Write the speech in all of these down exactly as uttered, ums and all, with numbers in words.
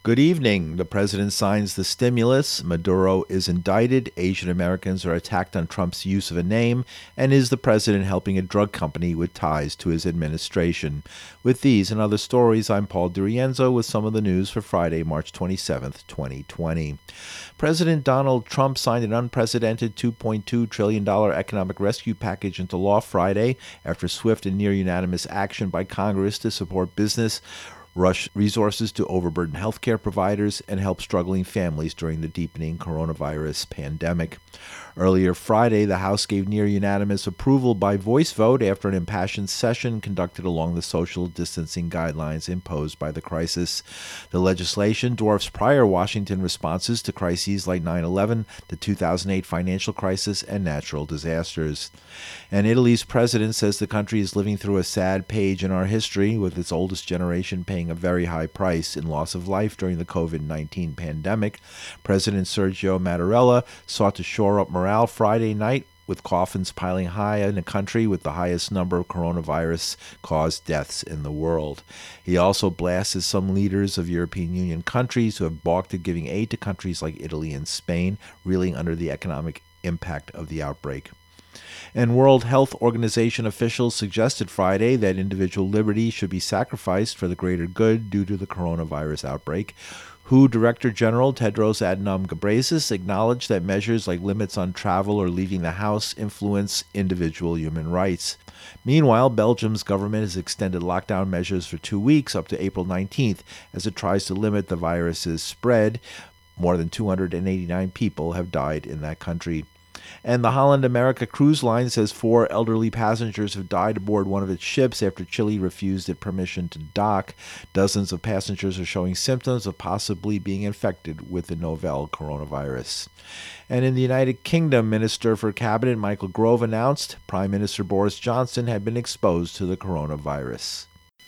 Good evening. The president signs the stimulus. Maduro is indicted. Asian Americans are attacked on Trump's use of a name. And is the president helping a drug company with ties to his administration? With these and other stories, I'm Paul DiRienzo with some of the news for Friday, March twenty-seventh, twenty twenty. President Donald Trump signed an unprecedented two point two trillion dollars economic rescue package into law Friday after swift and near-unanimous action by Congress to support business, rush resources to overburdened healthcare providers, and help struggling families during the deepening coronavirus pandemic. Earlier Friday, the House gave near-unanimous approval by voice vote after an impassioned session conducted along the social distancing guidelines imposed by the crisis. The legislation dwarfs prior Washington responses to crises like nine eleven, the two thousand eight financial crisis, and natural disasters. And Italy's president says the country is living through a sad page in our history, with its oldest generation paying a very high price in loss of life during the covid nineteen pandemic. President Sergio Mattarella sought to shore up morale Friday night with coffins piling high in a country with the highest number of coronavirus-caused deaths in the world. He also blasted some leaders of European Union countries who have balked at giving aid to countries like Italy and Spain, reeling under the economic impact of the outbreak. And World Health Organization officials suggested Friday that individual liberty should be sacrificed for the greater good due to the coronavirus outbreak. W H O Director General Tedros Adhanom Ghebreyesus acknowledged that measures like limits on travel or leaving the house influence individual human rights. Meanwhile, Belgium's government has extended lockdown measures for two weeks up to April nineteenth as it tries to limit the virus's spread. More than two hundred eighty-nine people have died in that country. And the Holland America Cruise Line says four elderly passengers have died aboard one of its ships after Chile refused it permission to dock. Dozens of passengers are showing symptoms of possibly being infected with the novel coronavirus. And in the United Kingdom, Minister for Cabinet Michael Gove announced Prime Minister Boris Johnson had been exposed to the coronavirus.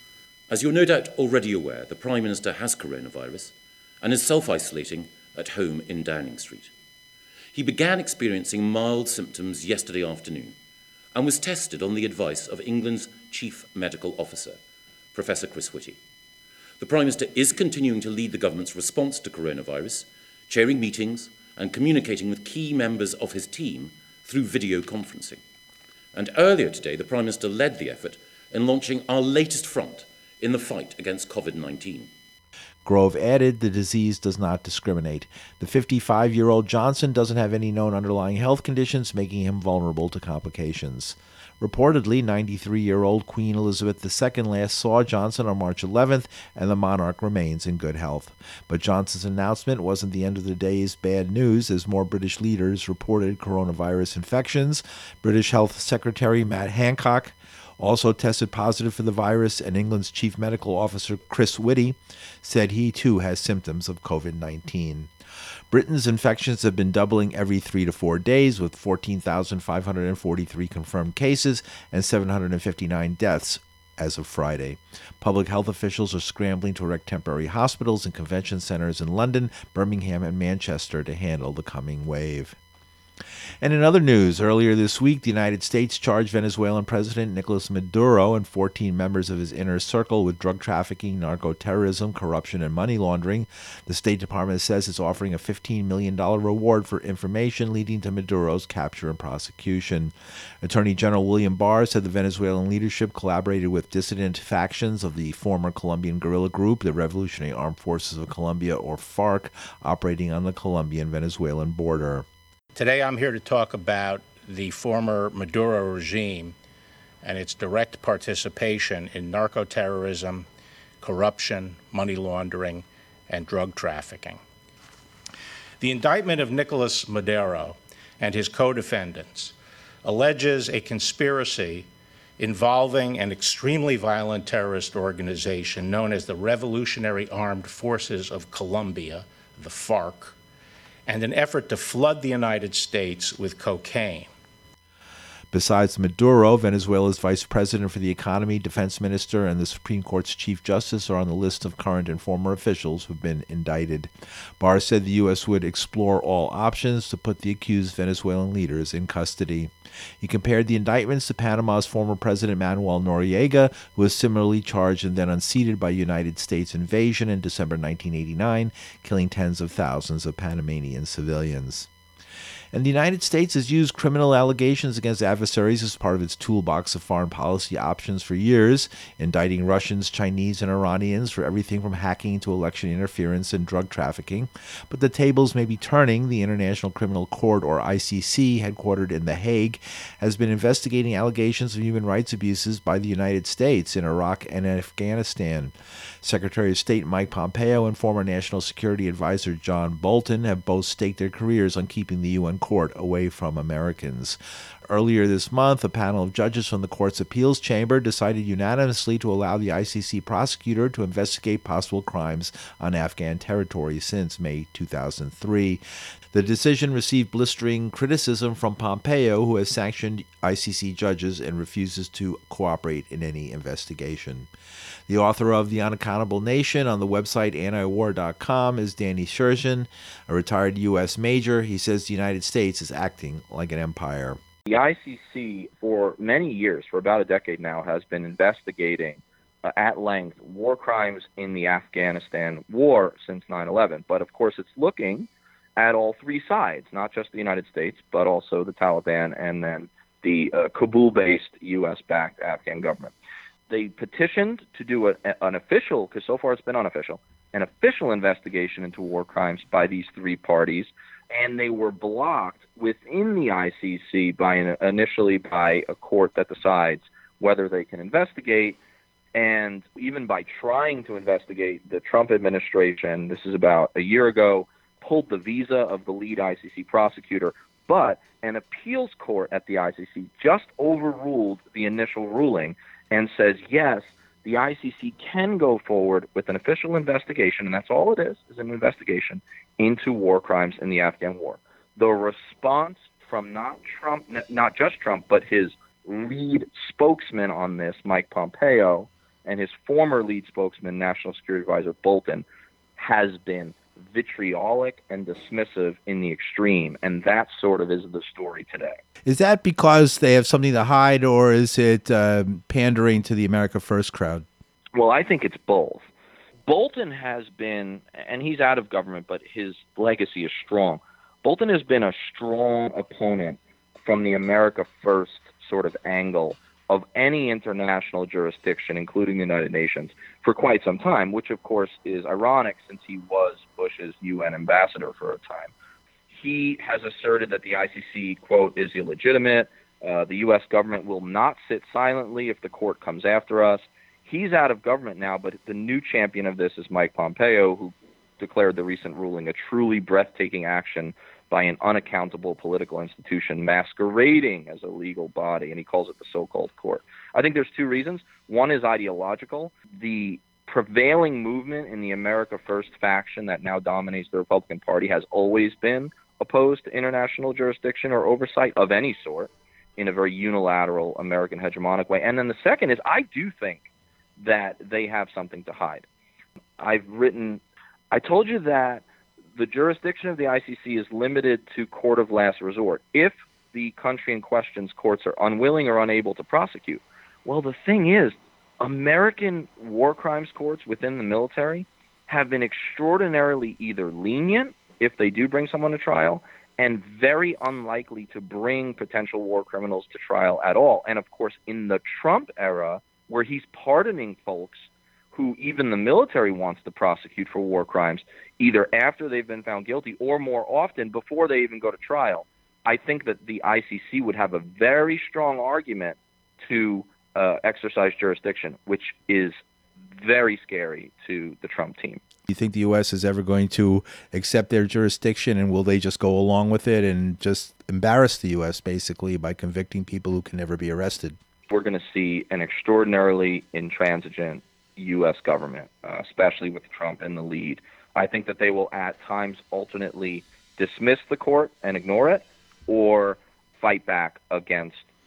As you're no doubt already aware, the Prime Minister has coronavirus and is self-isolating at home in Downing Street. He began experiencing mild symptoms yesterday afternoon and was tested on the advice of England's Chief Medical Officer, Professor Chris Whitty. The Prime Minister is continuing to lead the government's response to coronavirus, chairing meetings and communicating with key members of his team through video conferencing. And earlier today, the Prime Minister led the effort in launching our latest front in the fight against covid nineteen. Grove added the disease does not discriminate. The fifty-five-year-old Johnson doesn't have any known underlying health conditions, making him vulnerable to complications. Reportedly, ninety-three-year-old Queen Elizabeth the Second last saw Johnson on March eleventh, and the monarch remains in good health. But Johnson's announcement wasn't the end of the day's bad news, as more British leaders reported coronavirus infections. British Health Secretary Matt Hancock also tested positive for the virus, and England's Chief Medical Officer Chris Whitty said he too has symptoms of covid nineteen. Britain's infections have been doubling every three to four days, with fourteen thousand five hundred forty-three confirmed cases and seven hundred fifty-nine deaths as of Friday. Public health officials are scrambling to erect temporary hospitals and convention centers in London, Birmingham, and Manchester to handle the coming wave. And in other news, earlier this week, the United States charged Venezuelan President Nicolas Maduro and fourteen members of his inner circle with drug trafficking, narco-terrorism, corruption, and money laundering. The State Department says it's offering a fifteen million dollars reward for information leading to Maduro's capture and prosecution. Attorney General William Barr said the Venezuelan leadership collaborated with dissident factions of the former Colombian guerrilla group, the Revolutionary Armed Forces of Colombia, or FARC, operating on the Colombian-Venezuelan border. Today I'm here to talk about the former Maduro regime and its direct participation in narco-terrorism, corruption, money laundering, and drug trafficking. The indictment of Nicolas Maduro and his co-defendants alleges a conspiracy involving an extremely violent terrorist organization known as the Revolutionary Armed Forces of Colombia, the FARC, and an effort to flood the United States with cocaine. Besides Maduro, Venezuela's vice president for the economy, defense minister, and the Supreme Court's chief justice are on the list of current and former officials who've been indicted. Barr said the U S would explore all options to put the accused Venezuelan leaders in custody. He compared the indictments to Panama's former president Manuel Noriega, who was similarly charged and then unseated by United States invasion in December nineteen eighty-nine, killing tens of thousands of Panamanian civilians. And the United States has used criminal allegations against adversaries as part of its toolbox of foreign policy options for years, indicting Russians, Chinese, and Iranians for everything from hacking to election interference and drug trafficking. But the tables may be turning. The International Criminal Court, or I C C, headquartered in The Hague, has been investigating allegations of human rights abuses by the United States in Iraq and Afghanistan. Secretary of State Mike Pompeo and former National Security Advisor John Bolton have both staked their careers on keeping the U N court away from Americans. Earlier this month, a panel of judges from the court's appeals chamber decided unanimously to allow the I C C prosecutor to investigate possible crimes on Afghan territory since May two thousand three. The decision received blistering criticism from Pompeo, who has sanctioned I C C judges and refuses to cooperate in any investigation. The author of The Unaccountable Nation on the website anti war dot com is Danny Shershon, a retired U S major. He says the United States is acting like an empire. The I C C, for many years, for about a decade now, has been investigating uh, at length war crimes in the Afghanistan war since nine eleven. But, of course, it's looking at all three sides, not just the United States, but also the Taliban and then the uh, Kabul-based U S-backed Afghan government. They petitioned to do a, an official, because so far it's been unofficial, an official investigation into war crimes by these three parties, and they were blocked within the I C C by an, initially by a court that decides whether they can investigate, and even by trying to investigate, the Trump administration, this is about a year ago, pulled the visa of the lead I C C prosecutor, but an appeals court at the I C C just overruled the initial ruling and says, yes, the I C C can go forward with an official investigation, and that's all it is, is an investigation into war crimes in the Afghan war. The response from not Trump, not just Trump, but his lead spokesman on this, Mike Pompeo, and his former lead spokesman, National Security Advisor Bolton, has been vitriolic and dismissive in the extreme, and that sort of is the story today. Is that because they have something to hide, or is it uh, pandering to the America First crowd? Well, I think it's both. Bolton has been, and he's out of government, but his legacy is strong. Bolton has been a strong opponent from the America First sort of angle of any international jurisdiction, including the United Nations, for quite some time, which, of course, is ironic since he was Bush's U N ambassador for a time. He has asserted that the I C C, quote, is illegitimate. Uh, the U S government will not sit silently if the court comes after us. He's out of government now, but the new champion of this is Mike Pompeo, who declared the recent ruling a truly breathtaking action by an unaccountable political institution masquerading as a legal body, and he calls it the so-called court. I think there's two reasons. One is ideological. The prevailing movement in the America First faction that now dominates the Republican Party has always been opposed to international jurisdiction or oversight of any sort in a very unilateral American hegemonic way. And then the second is I do think that they have something to hide. I've written, I told you that the jurisdiction of the I C C is limited to court of last resort if the country in question's courts are unwilling or unable to prosecute. Well, the thing is, American war crimes courts within the military have been extraordinarily either lenient if they do bring someone to trial and very unlikely to bring potential war criminals to trial at all. And, of course, in the Trump era, where he's pardoning folks who even the military wants to prosecute for war crimes, either after they've been found guilty or more often before they even go to trial, I think that the I C C would have a very strong argument to uh, exercise jurisdiction, which is very scary to the Trump team. Do you think the U S is ever going to accept their jurisdiction, and will they just go along with it and just embarrass the U S basically by convicting people who can never be arrested? We're going to see an extraordinarily intransigent U S government, uh, especially with Trump in the lead. I think that they will at times alternately dismiss the court and ignore it, or fight back against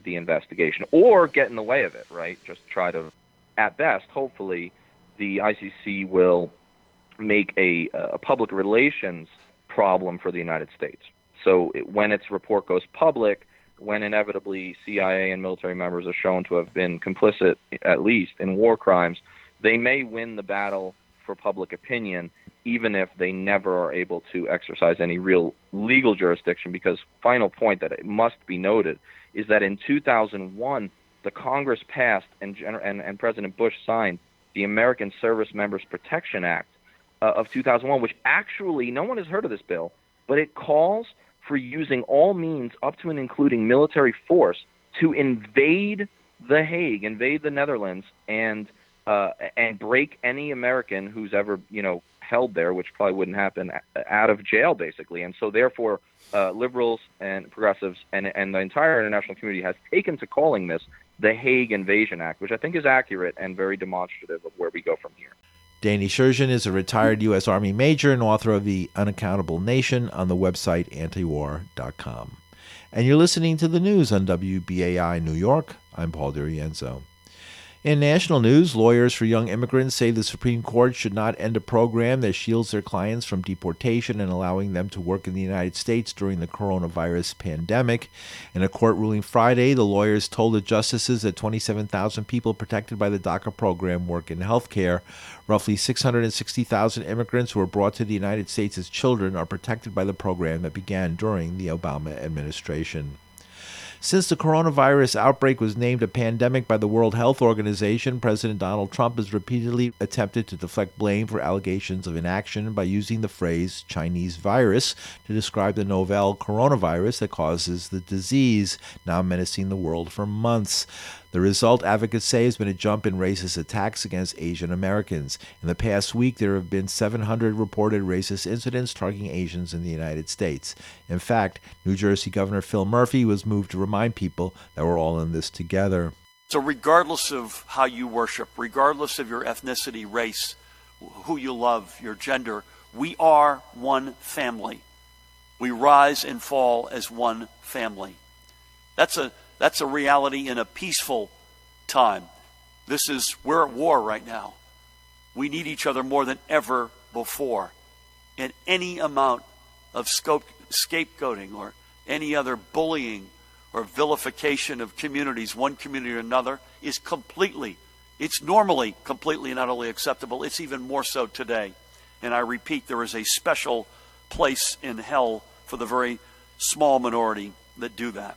the investigation or get in the way of it, right? Just try to, at best, hopefully, the I C C will make a, a public relations problem for the United States. So it, when its report goes public, when inevitably C I A and military members are shown to have been complicit, at least, in war crimes, they may win the battle for public opinion, even if they never are able to exercise any real legal jurisdiction. Because final point that it must be noted is that in two thousand one, the Congress passed and, and, and President Bush signed the American Service Members Protection Act uh, of two thousand one, which actually, no one has heard of this bill, but it calls for using all means up to and including military force to invade The Hague, invade the Netherlands, and uh, and break any American who's ever, you know, held there, which probably wouldn't happen, out of jail, basically. And so therefore, uh, liberals and progressives and, and the entire international community has taken to calling this the Hague Invasion Act, which I think is accurate and very demonstrative of where we go from here. Danny Sherjan is a retired U S Army major and author of The Unaccountable Nation on the website antiwar dot com. And you're listening to the news on W B A I New York. I'm Paul DiRienzo. In national news, lawyers for young immigrants say the Supreme Court should not end a program that shields their clients from deportation and allowing them to work in the United States during the coronavirus pandemic. In a court ruling Friday, the lawyers told the justices that twenty-seven thousand people protected by the DACA program work in healthcare. Roughly six hundred sixty thousand immigrants who were brought to the United States as children are protected by the program that began during the Obama administration. Since the coronavirus outbreak was named a pandemic by the World Health Organization, President Donald Trump has repeatedly attempted to deflect blame for allegations of inaction by using the phrase Chinese virus to describe the novel coronavirus that causes the disease, now menacing the world for months. The result, advocates say, has been a jump in racist attacks against Asian Americans. In the past week, there have been seven hundred reported racist incidents targeting Asians in the United States. In fact, New Jersey Governor Phil Murphy was moved to remind people that we're all in this together. So regardless of how you worship, regardless of your ethnicity, race, who you love, your gender, we are one family. We rise and fall as one family. That's a That's a reality in a peaceful time. This is, we're at war right now. We need each other more than ever before. And any amount of scope, scapegoating or any other bullying or vilification of communities, one community or another, is completely, it's normally completely not only acceptable, it's even more so today. And I repeat, there is a special place in hell for the very small minority that do that.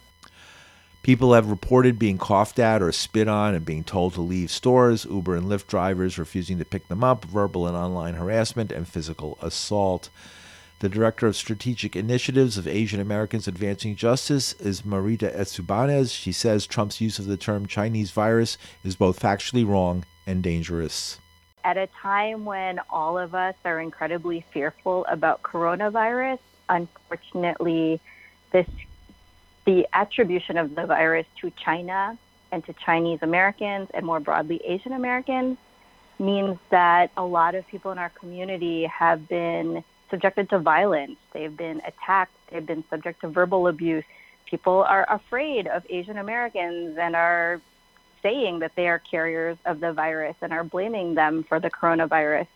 People have reported being coughed at or spit on and being told to leave stores, Uber and Lyft drivers refusing to pick them up, verbal and online harassment, and physical assault. The Director of Strategic Initiatives of Asian Americans Advancing Justice is Marita Etsubanez. She says Trump's use of the term Chinese virus is both factually wrong and dangerous. At a time when all of us are incredibly fearful about coronavirus, unfortunately, this the attribution of the virus to China and to Chinese Americans and more broadly Asian Americans means that a lot of people in our community have been subjected to violence. They've been attacked. They've been subject to verbal abuse. People are afraid of Asian Americans and are saying that they are carriers of the virus and are blaming them for the coronavirus.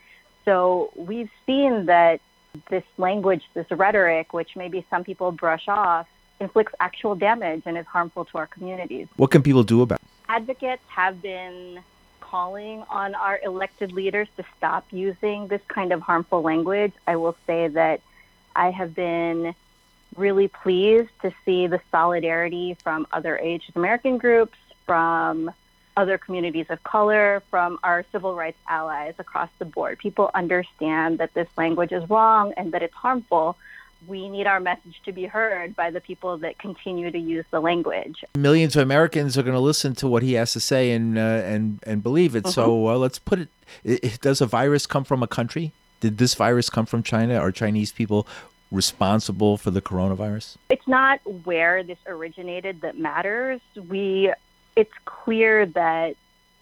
So we've seen that this language, this rhetoric, which maybe some people brush off, inflicts actual damage and is harmful to our communities. What can people do about it? Advocates have been calling on our elected leaders to stop using this kind of harmful language. I will say that I have been really pleased to see the solidarity from other Asian American groups, from other communities of color, from our civil rights allies across the board. People understand that this language is wrong and that it's harmful. We need our message to be heard by the people that continue to use the language. Millions of Americans are going to listen to what he has to say and uh, and and believe it. Mm-hmm. So uh, let's put it, it, does a virus come from a country? Did this virus come from China? Are Chinese people responsible for the coronavirus? It's not where this originated that matters. We, it's clear that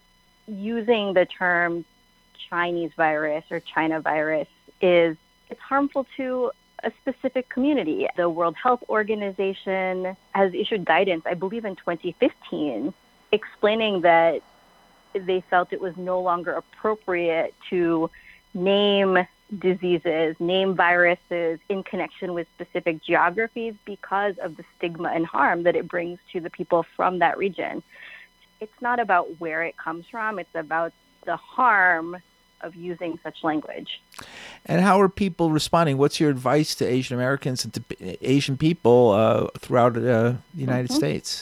using the term Chinese virus or China virus is, it's harmful to a specific community. The World Health Organization has issued guidance, I believe in twenty fifteen, explaining that they felt it was no longer appropriate to name diseases, name viruses in connection with specific geographies because of the stigma and harm that it brings to the people from that region. It's not about where it comes from, it's about the harm of using such language. And how are people responding? What's your advice to Asian Americans and to Asian people uh, throughout uh, the United mm-hmm. States?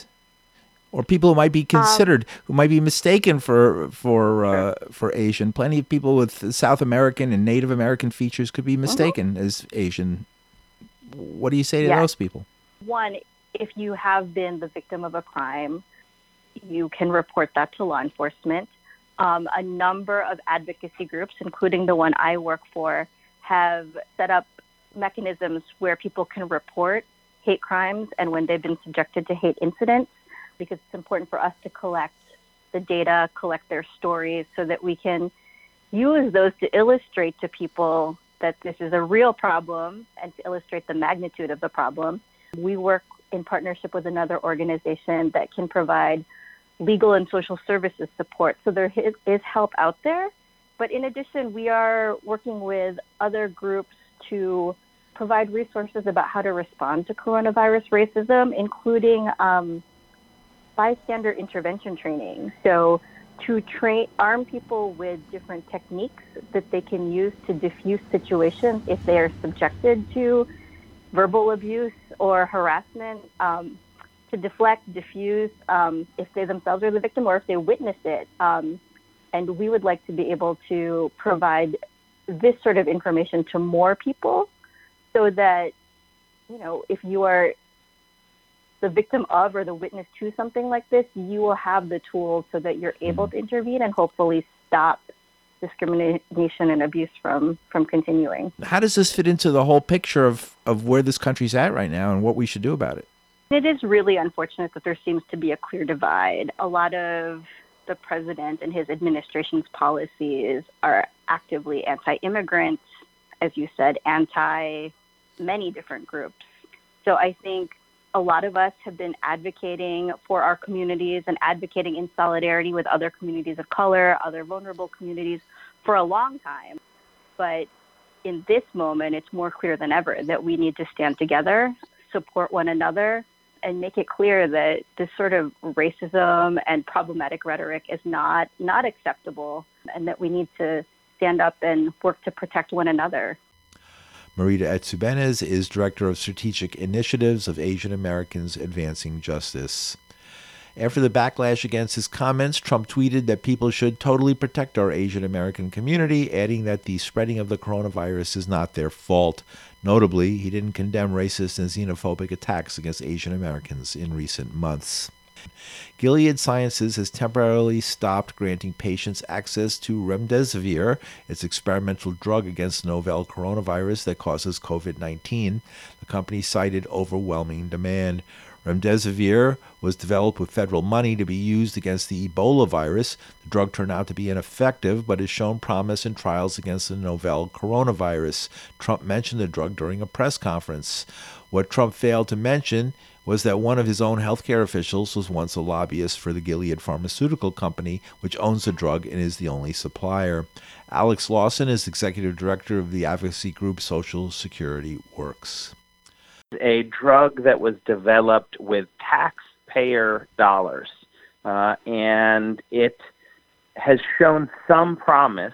Or people who might be considered, um, who might be mistaken for for uh, sure. for Asian. Plenty of people with South American and Native American features could be mistaken mm-hmm. as Asian. What do you say to yes. those people? One, if you have been the victim of a crime, you can report that to law enforcement. Um, a number of advocacy groups, including the one I work for, have set up mechanisms where people can report hate crimes and when they've been subjected to hate incidents, because it's important for us to collect the data, collect their stories, so that we can use those to illustrate to people that this is a real problem and to illustrate the magnitude of the problem. We work in partnership with another organization that can provide legal and social services support. So there is help out there. But in addition, we are working with other groups to provide resources about how to respond to coronavirus racism, including um, bystander intervention training. So to train, arm people with different techniques that they can use to diffuse situations if they are subjected to verbal abuse or harassment, um, to deflect, diffuse, um, if they themselves are the victim or if they witness it. Um, and we would like to be able to provide this sort of information to more people so that, you know, if you are the victim of or the witness to something like this, you will have the tools so that you're able to intervene and hopefully stop discrimination and abuse from, from continuing. How does this fit into the whole picture of, of where this country's at right now and what we should do about it? It is really unfortunate that there seems to be a clear divide. A lot of the president and his administration's policies are actively anti-immigrant, as you said, anti many different groups. So I think a lot of us have been advocating for our communities and advocating in solidarity with other communities of color, other vulnerable communities for a long time. But in this moment, it's more clear than ever that we need to stand together, support one another, and make it clear that this sort of racism and problematic rhetoric is not, not acceptable, and that we need to stand up and work to protect one another. Marita Etsubenes is Director of Strategic Initiatives of Asian Americans Advancing Justice. After the backlash against his comments, Trump tweeted that people should totally protect our Asian American community, adding that the spreading of the coronavirus is not their fault. Notably, he didn't condemn racist and xenophobic attacks against Asian Americans in recent months. Gilead Sciences has temporarily stopped granting patients access to remdesivir, its experimental drug against novel coronavirus that causes covid nineteen. The company cited overwhelming demand. Remdesivir was developed with federal money to be used against the Ebola virus. The drug turned out to be ineffective, but has shown promise in trials against the novel coronavirus. Trump mentioned the drug during a press conference. What Trump failed to mention was that one of his own healthcare officials was once a lobbyist for the Gilead Pharmaceutical Company, which owns the drug and is the only supplier. Alex Lawson is executive director of the advocacy group Social Security Works. A drug that was developed with taxpayer dollars, uh, and it has shown some promise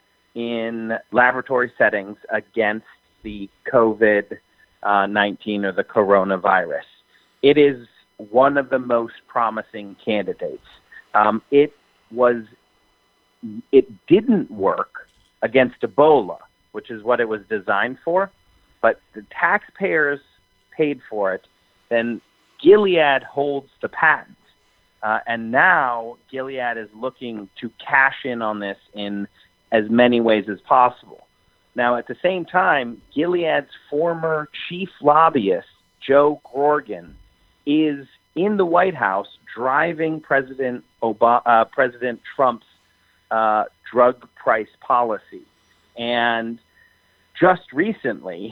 in laboratory settings against the covid nineteen or the coronavirus. It is one of the most promising candidates. Um, it was, it didn't work against Ebola, which is what it was designed for, but the taxpayers paid for it. Then Gilead holds the patent, uh, and now Gilead is looking to cash in on this in as many ways as possible. Now, at the same time, Gilead's former chief lobbyist, Joe Gorgon, is in the White House driving President Obama, uh, President Trump's uh, drug price policy. And just recently,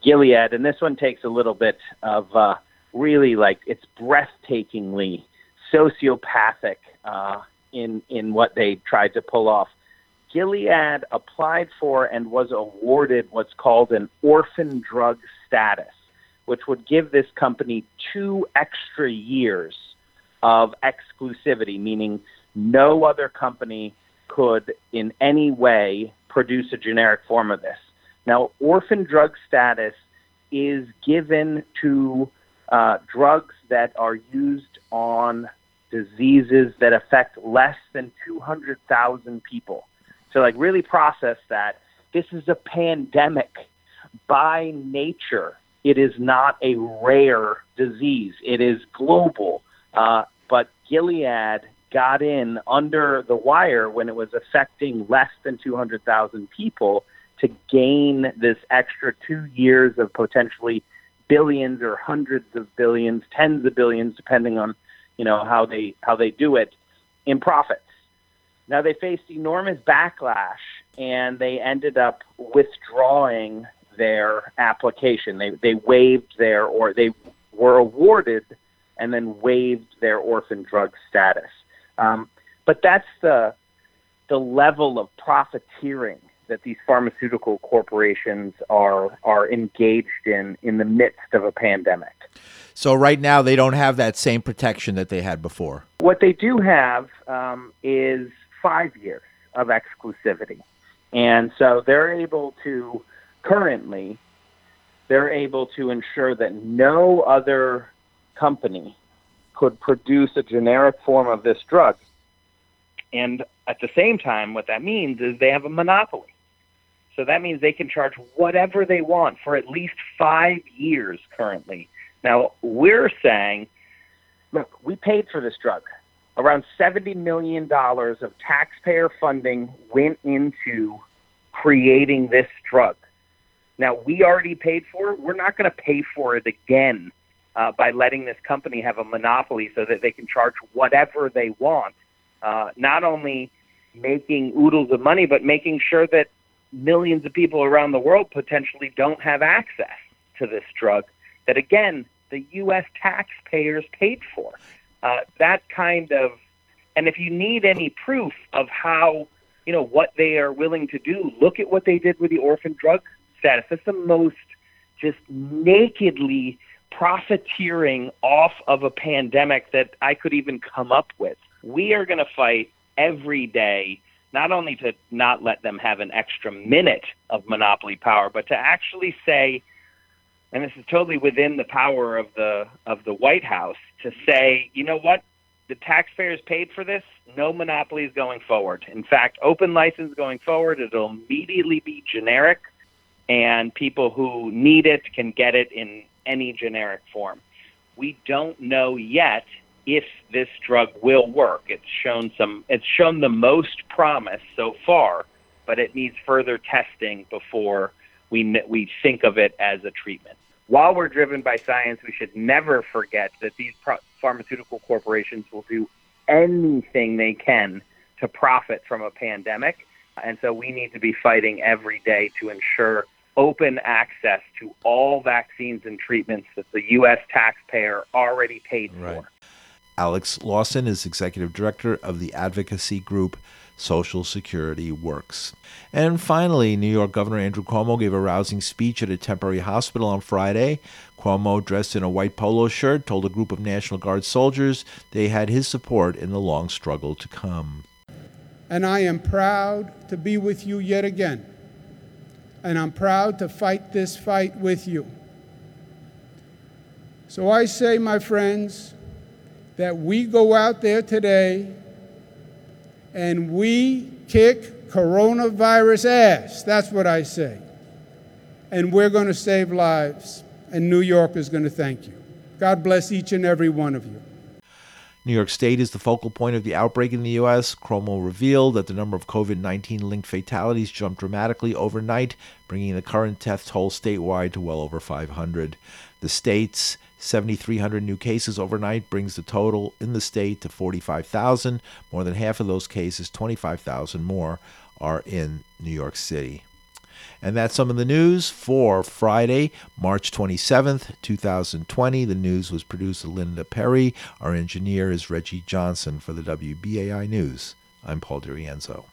Gilead, and this one takes a little bit of uh, really like it's breathtakingly sociopathic uh, in in what they tried to pull off. Gilead applied for and was awarded what's called an orphan drug status, which would give this company two extra years of exclusivity, meaning no other company could in any way produce a generic form of this. Now, orphan drug status is given to uh, drugs that are used on diseases that affect less than two hundred thousand people. So, like, really process that. This is a pandemic. By nature, it is not a rare disease. It is global. Uh, but Gilead got in under the wire when it was affecting less than two hundred thousand people to gain this extra two years of potentially billions or hundreds of billions, tens of billions, depending on, you know, how they how they do it, in profits. Now, they faced enormous backlash, and they ended up withdrawing their application. They they waived their, or they were awarded and then waived their orphan drug status. Um, but that's the the level of profiteering that these pharmaceutical corporations are are engaged in in the midst of a pandemic. So right now they don't have that same protection that they had before. What they do have um, is five years of exclusivity. And so they're able to, currently, they're able to ensure that no other company could produce a generic form of this drug. And at the same time, what that means is they have a monopoly. So that means they can charge whatever they want for at least five years currently. Now, we're saying, look, we paid for this drug. Around seventy million dollars of taxpayer funding went into creating this drug. Now, we already paid for it. We're not going to pay for it again uh, by letting this company have a monopoly so that they can charge whatever they want, uh, not only making oodles of money, but making sure that millions of people around the world potentially don't have access to this drug that, again, the U S taxpayers paid for. Uh, that kind of, and if you need any proof of how, you know, what they are willing to do, look at what they did with the orphan drug status. That's the most just nakedly profiteering off of a pandemic that I could even come up with. We are going to fight every day, not only to not let them have an extra minute of monopoly power, but to actually say, and this is totally within the power of the of the White House, to say, you know what, the taxpayers paid for this, no monopolies going forward. In fact, open license going forward, it'll immediately be generic, and people who need it can get it in any generic form. We don't know yet if this drug will work. It's shown some. It's shown the most promise so far, but it needs further testing before we we think of it as a treatment. While we're driven by science, we should never forget that these pro- pharmaceutical corporations will do anything they can to profit from a pandemic. And so we need to be fighting every day to ensure open access to all vaccines and treatments that the U S taxpayer already paid Right. for. Alex Lawson is executive director of the advocacy group Social Security Works. And finally, New York Governor Andrew Cuomo gave a rousing speech at a temporary hospital on Friday. Cuomo, dressed in a white polo shirt, told a group of National Guard soldiers they had his support in the long struggle to come. And I am proud to be with you yet again. And I'm proud to fight this fight with you. So I say, my friends, that we go out there today and we kick coronavirus ass. That's what I say. And we're going to save lives, and New York is going to thank you. God bless each and every one of you. New York State is the focal point of the outbreak in the U S. Cuomo revealed that the number of COVID nineteen linked fatalities jumped dramatically overnight, bringing the current death toll statewide to well over five hundred. The state's seven thousand three hundred new cases overnight brings the total in the state to forty-five thousand. More than half of those cases, twenty-five thousand more, are in New York City. And that's some of the news for Friday, March twenty-seventh, twenty twenty. The news was produced by Linda Perry. Our engineer is Reggie Johnson. For the W B A I News, I'm Paul DiRienzo.